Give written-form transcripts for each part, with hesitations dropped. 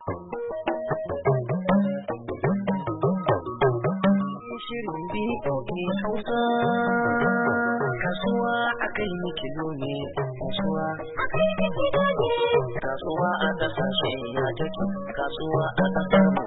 Shirin BOA Hausa, kasuwa akai kilo ne, kasuwa a kasashen ya take, kasuwa a kasar mu.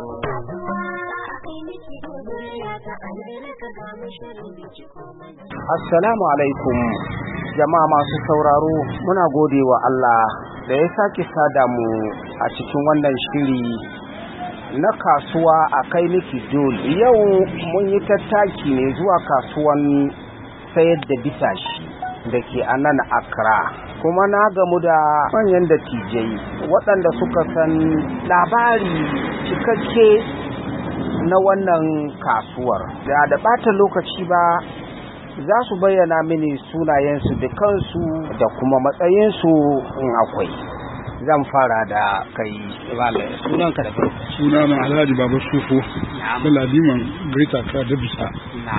Assalamu alaikum jama'a masu sauraro, muna gode wa Allah da ya sake sada mu a cikin wannan shiri na kasuwa a kai miki dole. Yau mun yi tattaki ne zuwa kasuwan sayar da bitashi da ke a nan Accra, kuma na gamu da manyan dattijai waɗanda suka san labari cikakke na wannan kasuwar. Da ɓata lokaci ba, za su bayyana mini sunayensu da kansu da kuma matsayinsu in akwai. Zan fara da kai sunanka da farko. Sunana Alhaji Baba Sufo, Ladiman Greater Accra da bisa.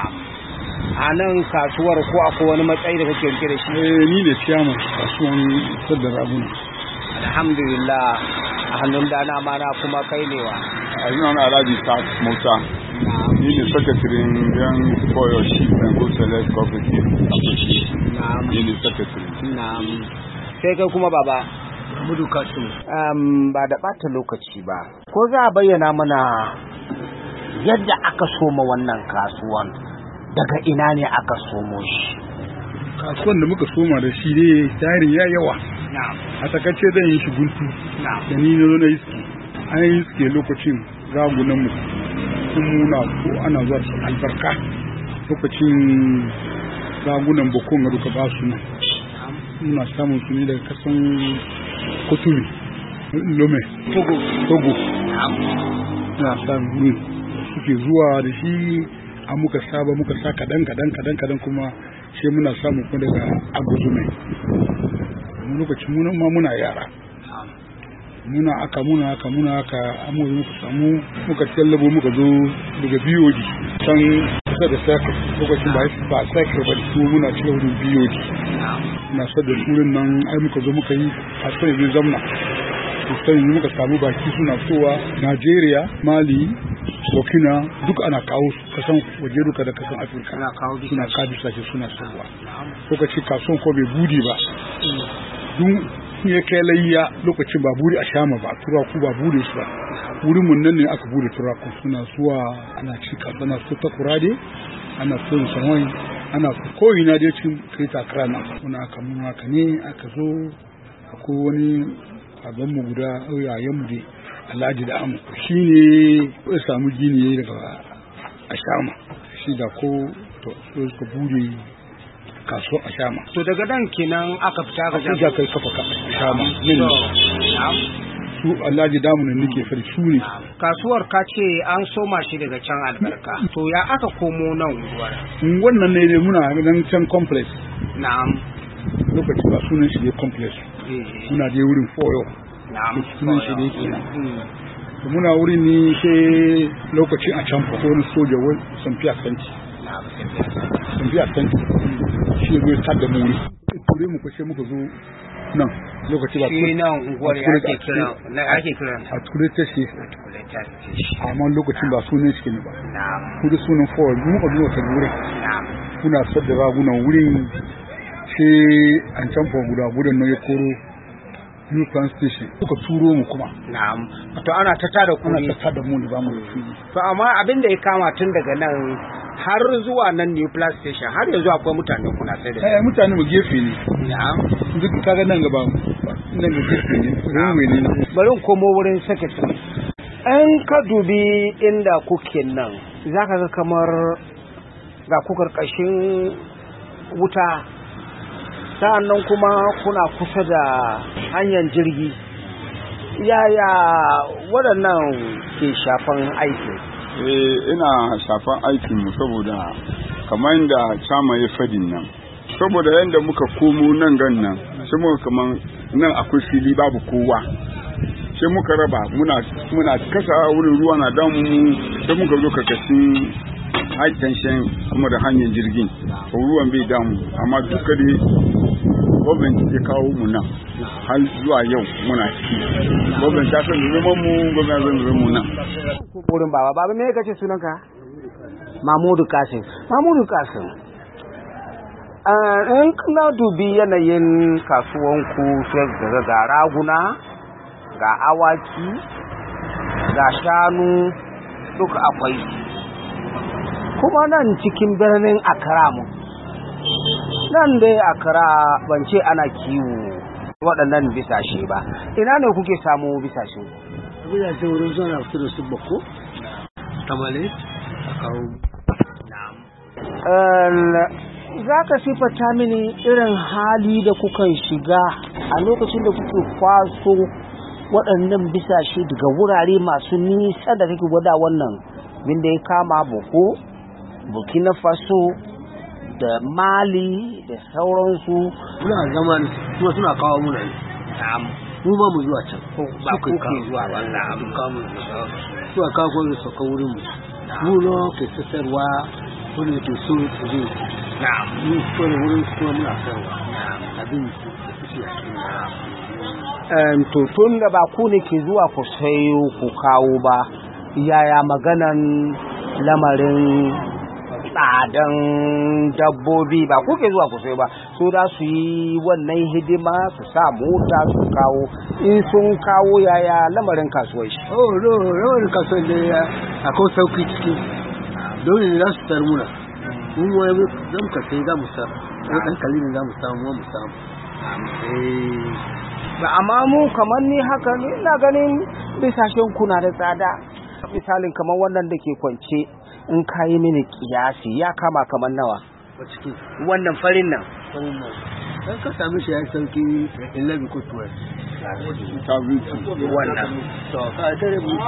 A nan kasuwar ko akwai wani matsayi da kake rike da shi? Ni ne ciyaman kasuwan sadda raguna. Alhamdulillah, a hannun dana ma na kuma kai ne wa. A yi wani Alhaji Sa'ad Musa, ni ne sakatirin yan koyo shi and good select cooperative association. Ni ne sakatirin. Sai kai kuma baba. Mudu Kasim. Ba da ɓata lokaci ba, ko za a bayyana mana yadda aka soma wannan kasuwan, daga ina ne aka somo shi? Kasuwan da muka soma da shi ne tarin ya yawa. A takaice zan yi shi guntu da ni na iske. An yi iske lokacin ragunan mu sun muna ko ana zuwa su albarka lokacin ragunan bakon ga duka ba su nan. Muna samun su ne daga kasan Kotumi, Lome, Togo. Na samun suke zuwa da shi a muka saba muka sa kadan kuma sai muna samu kuma daga Aguzume. Lokacin muna yara. Muna aka amma muka samu muka tallabo muka zo daga BOD can kusa da Sake, lokacin ba Sake ba su muna cewa wurin BOD. Na sadda turin nan ai muka zo muka yi a sai zai zamna. Sai muka samu baki suna fitowa Najeriya, Mali, Burkina duk ana kawo su kasan waje duka da kasan Afirka. Suna kawo bisashe suna sauwa. Lokacin kasuwan ko bai budi ba. Dun ya kai layya lokacin ba buri a shama ba, turaku ba bude su ba. Wurin mun nan ne aka bude turaku suna zuwa ana cika ana so ta kurade, ana so sanwai, ana koyi na dai cin Greater Accra nan. Muna haka ne aka zo akwai wani abin mu guda yayan mu dai Alhaji da Amu. Shi ne ya samu gini yayi daga Ashama. Shi da ko to suka bude kasuwar Ashama. To daga nan kenan aka fita ga jami'a kai kafa Ashama. Su Alhaji Damu ne nake fari su ne. Kasuwar ka ce an soma shi daga can albarka. To ya aka komo nan unguwar? Wannan ne muna nan can complex. Na'am. Lokacin ba sunan shi ne complex. Muna da wurin foyo. Na'am. Sunan shi ne kenan. Muna wurin ne sai lokacin a can ko wani soja wani Samfiya Santi. Samfiya Santi. Shi ne zai tada mu wuri. Ture mu kashe muka zo nan lokaci ba shi nan unguwar ake kira a ture ta shi amma lokacin ba sunan shi ne ba kudu sunan forward muka zo ta wurin kuna sadda ragunan wurin sai an canfa guda nan ya koro New Plan Station suka turo mu kuma to ana ta tada ku ana ta tada mu da ba mu da fili to amma abin da ya kama tun daga nan har zuwa nan New Plan Station har yanzu akwai mutane kuna sai da mutane mu gefe ne duk kaga nan gaba nan ga gefe ne bari in komo wurin secretary. An ka dubi inda kuke nan zaka ga kamar ga ku karkashin wuta, sa'annan kuma kuna kusa da hanyar jirgi. Yaya waɗannan ke shafan aikin? Ina shafan aikin mu saboda kamar yadda Chama ya fadin nan, saboda yadda muka komo nan gan nan sai muka kaman nan akwai fili babu kowa, sai muka raba muna kasa wurin ruwa na damu sai muka zo karkashin high tension kuma da hanyar jirgin ruwan bai damu, amma duka dai gwamnati ya kawo mu nan har zuwa yau muna ciki. Gwamnati ta san zaman mu, gwamnati zan zama mu nan. Burin baba me kace sunanka? Mahmudu Kasim. Mahmudu Kasim. In kana dubi yanayin kasuwanku sai ga raguna, ga awaki, ga shanu duka akwai. Kuma nan cikin birnin Accra mu. Nan dai Accra ban ce ana kiwo waɗannan bisashe ba. Ina ne kuke samu bisashe? Bisashe wurin zuwa fito da su bako, tamale, a kawo. Za ka sifata mini irin hali da kukan shiga a lokacin da kuke kwaso waɗannan bisashe daga wurare masu nisa da kake gwada wannan binda ya kama Boko, Burkina Faso da Mali da sauransu. Muna zama ne kuma suna kawo muna ne. Mu ba mu zuwa can. Ba ku ke zuwa ba. Suka kawo ko su kawo wurin mu. Mu no ke tsarwa wani ke so su je. Mu ko ne wurin su kuma muna sarwa. Abin shi to tun da ba ku ne ke zuwa ku sayo ku kawo ba, yaya maganan lamarin tsadan dabbobi ba ku ke zuwa ku sayo ba, so da su yi wannan hidima su sa mota su kawo, in sun kawo yaya lamarin kasuwar shi? Lamarin kasuwar da akwai sauki ciki dole ne za su tar muna, mun wani zan ka sai za mu sa ɗan kalilin za mu samu mu samu. Ba amma mu kamar ni haka ne ina ganin bisashen kuna da tsada. Misalin kamar wannan da ke kwance in kayi mini kiyasi ya kama kamar nawa? Wannan farin nan. Dan ka sami shi ya sauki 11 ko 12. Wannan. To ka tare mu.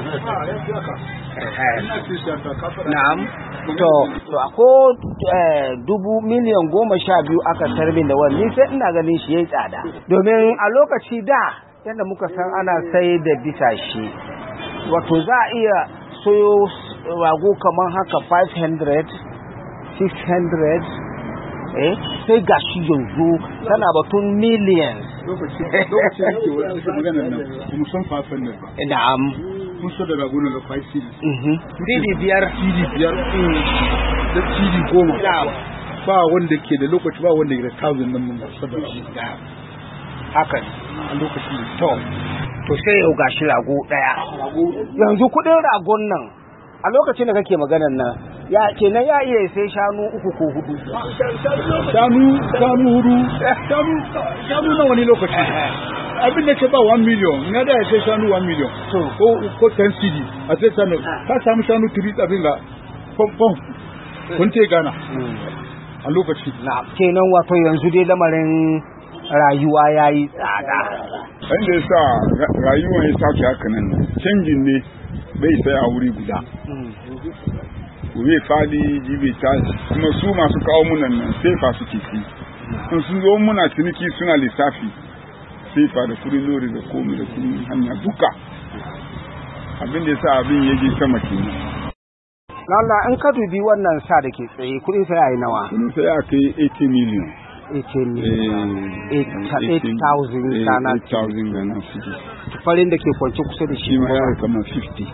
Na'am. To ako 2,012,000 aka tarbin da wani sai ina ganin shi yayi tsada. Domin a lokaci da yadda muka san ana sai da bisashe, wato za a iya soyo rago kamar haka 500, 600, sai ga shi yanzu tana batun millions. Lokacin da ke wani magana nan kuma san fafan nan ba. Na'am. Mun so da rago na 5 CD. CD biyar. Da CD 10. Ba wanda ke da lokaci ba wanda ke da 1000 nan mun saboda shi. Haka a lokacin to sai yau gashi rago daya. Yanzu kudin ragon nan a lokacin da kake maganar nan kenan ya iya sai shanu 3 ko 4. Shanu na wani lokaci abin da ke ba 1 million na da ya sai shanu 1 million ko 10 CD a sai shanu ka samu shanu 3 abin ga pom kun te gana a lokaci na kenan wato yanzu dai lamarin rayuwa yayi tsada. Inda yasa rayuwa ya sake haka nan canjin ne bai sai a wuri guda. Gobe fadi jibi ta kuma su masu kawo munan nan sai fa suke ci. Sun zo muna ciniki suna lissafi sai fa da kudin lori da komai da kudin hanya duka. Abin da yasa abin yaje sama kenan. Allah in ka dubi wannan sa da ke tsaye kudin sa yayi nawa? Kudin sa ya kai 80 million. 8,000 sana. 8,000 Ghana cedis. Farin da ke kwance kusa da shi ma ya kama 50.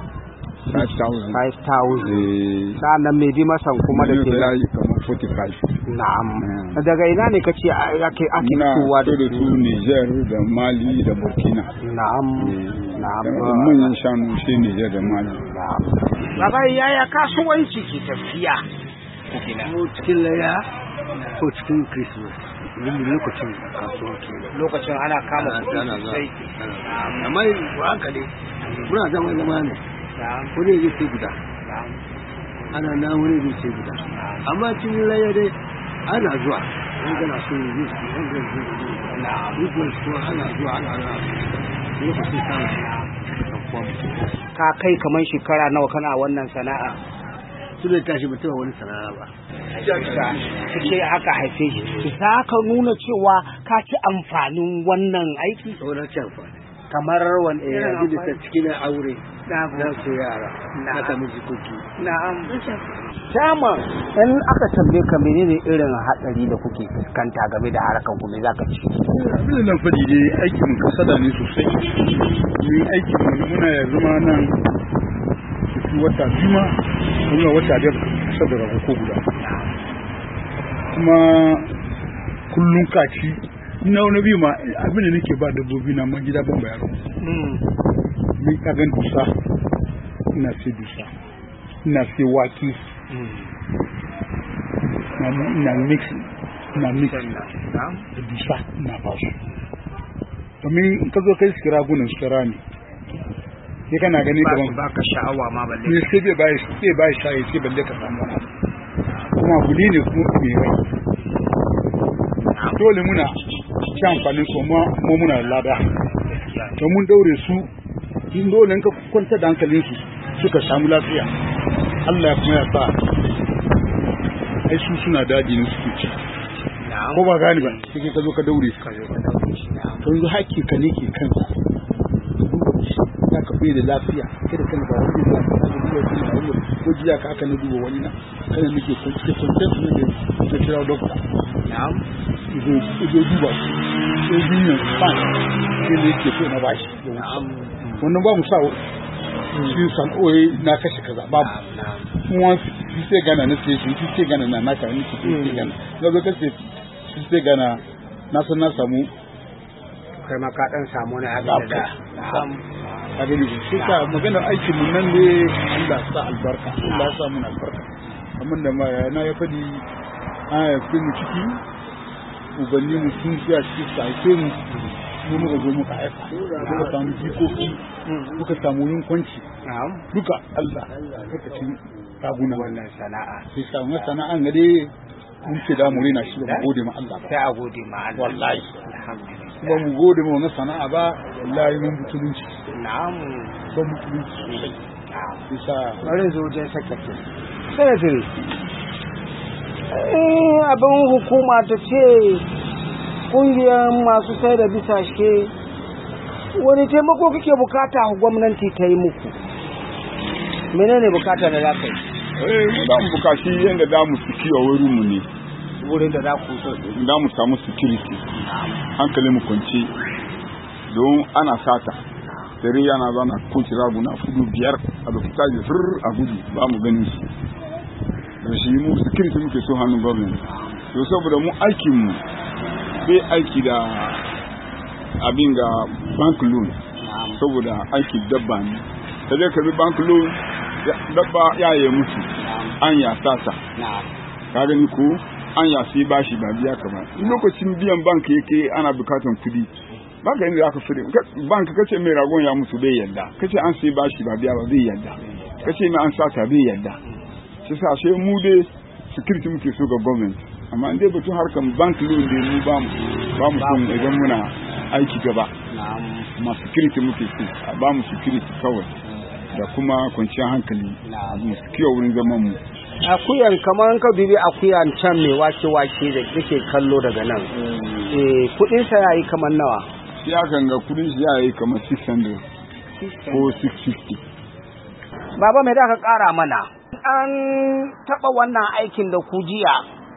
5,000. Sa'annan mai bi masan kuma da ke ya yi kama 45. Na'am. Daga ina ne kace ake fitowa da su Niger da Mali da Burkina. Na'am. Manyan shanu sai Niger da Mali. Baba yaya kasuwanci ke tafiya? Ko cikin laya ko cikin Christmas. Lokacin kasuwanci. Lokacin ana kama sosai. Amma haka ne. Muna zama ne. Wani zai sai guda. Ana na wani zai sai guda. Amma cikin laya dai ana zuwa. Wani gana so yi zai su wani zai ana zuwa lokacin samun ka kai kamar shekara nawa kana wannan sana'a? Tun da tashi mutum wani sana'a ba. Suke aka haife shi. Za ka nuna cewa ka ci amfanin wannan aiki? Saboda ci amfani. kamar wani irin abin da ta cikin aure na so yara na kama jikoki. na'am Chama in aka tambaye ka menene irin hatsari da kuke fuskanta game da harkar ku me zaka ci abin da nan faɗi dai aikin mu kasada ne sosai yin aikin mu muna yanzu ma nan wata biyu ma kuma wata biyar kusa da rago ko guda kuma kullum kaci ina wani biyu ma abin da nake ba dabbobi na ma gida ban bayar ni ka gan dusa ina sai dusa ina sai waki ina mix da dusa ina ba su domin in ka zo kai su ragunan su rami sai kana gani gaban baka sha'awa ma balle ne sai bai shayi sai balle ka samu wani kuma guli ne kuma mai rai dole muna ci amfanin su mu muna da lada to mun daure su in dole in ka kwanta da hankalin su suka samu lafiya Allah kuma ya sa ai su suna daji ne suke ci ko ba gani ba sai ka zo ka daure su to yanzu hakki ka ne ke kansa ka bai da lafiya kada kana ba wani da lafiya ko jiya ka aka na duba wani na kana nake kwanciyar su ne da kira dokta na'am ido duba ko biyan fan sai ne yake so na bashi wannan ba mu sa shi san oye na kashe kaza babu kuma shi sai gana na sai shi sai gana na naka ni sai gana na ga kace shi sai gana na san na samu kai ma ka dan samu ne abin da abin shi ka magana aikin mun nan ne Allah sa albarka Allah ya sa mun albarka amma da ma na ya fadi a fi mu ciki ubanni mu sun fiya shi sai mu muka zo muka haifa muka samu jikoki muka samu yin kwanci duka Allah muka ci raguna wannan sana'a sai samu sana'an ga dai mun ce da mu rena shi ba mu gode ma Allah ba sai a gode ma Allah wallahi alhamdulillah ba mu gode ma wannan sana'a ba wallahi mun butulunci na'am ba mu butulunci isa bare zo je sakata sai abin hukuma ta ce kungiyar masu sai da bisashe wani taimako kake bukata gwamnati ta yi muku menene bukata da za ka yi mu da mu bukaci yadda da mu su kiwa wurin mu ne wurin da za ku so da mu samu security hankali mu kwanci don ana sata dare yana zana kunci raguna fudu biyar a lokuta da fur a gudu ba mu ganin su da shi mu security muke so hannun gwamnati to saboda mu aikin mu sai aiki da abin ga bank loan saboda aiki dabba ne ta zai karbi bank loan dabba ya yi mutu an ya sata ka gani ko an ya sai bashi ba biya ka ba lokacin biyan bank yake ana bukatan kudi ba ka inda aka fure bank kace mai ragon ya mutu bai yadda kace an sai bashi ba biya ba bai yadda kace mai an sata bai yadda shi sa sai mu dai security muke so ga government amma inda batun harkan bank loan da mu ba mu son idan muna aiki gaba ma security muke so ba mu security kawai da kuma kwanciyar hankali mu secure wurin zaman mu akuyan kamar ka bibi akuyan can mai wake da kake kallo daga nan kudin sa yayi kamar nawa ya ganga kudin shi yayi kamar 600 ko 650 baba mai da ka kara mana an taba wannan aikin da ku jiya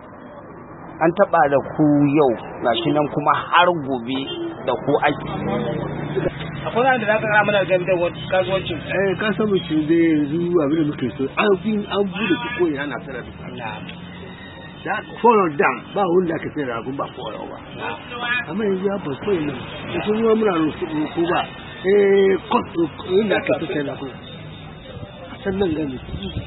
an taba da ku yau gashi nan kuma har gobe da ku aiki akwai wanda za ka kara mana game da kasuwancin kasuwancin da yanzu abin da muke so an bude su koyi ana sanar da follow down ba wanda aka sai ragun ba follow ba amma yanzu ya ba koyi nan da sun yi muna roƙo ba inda aka sai ragun sannan gani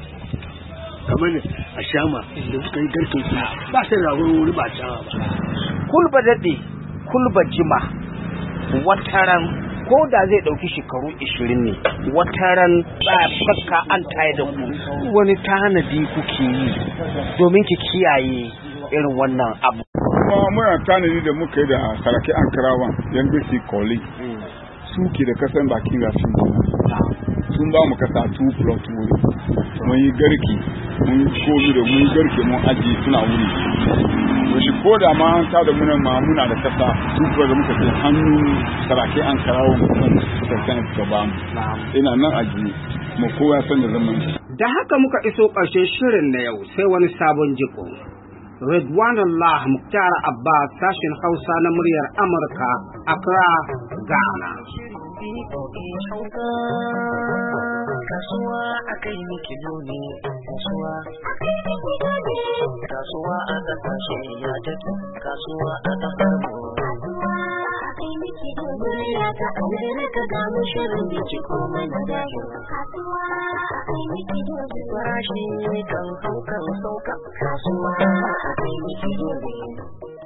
kamar ne a shama da suka yi garkin su ba sai ragun wuri ba shama ba kulba daɗe kulba jima wataran ko da zai ɗauki shekaru 20 ne wataran tsaka an taya da ku wani tanadi kuke yi domin ki kiyaye irin wannan abu kuma muna tanadi da muka yi da saraki an kirawan yan bisi koli suke da kasan bakin rafin sun ba mu kasa 2 plot wuri mun yi garki mun komi da mun yi garki mun aji suna wuri to shi ko da ma an ta da muna da kasa su ko da muka ce hannun sarake an karawo mu kan sarkan gaba mu ina nan aji mu kowa san da zaman shi. Da haka muka iso ƙarshen shirin na yau sai wani sabon jiko. Ridwanullah Muktar Abbas sashen Hausa na muryar Amurka, Accra, Ghana. Kasuwa akai miki nuni, kasuwa a kasashe ya take, kasuwa a kasar mu. Murya ta Amerika ga mu shirin binciko mana dahil. Farashi kan hau kan sauka, kasuwa a kai miki dole.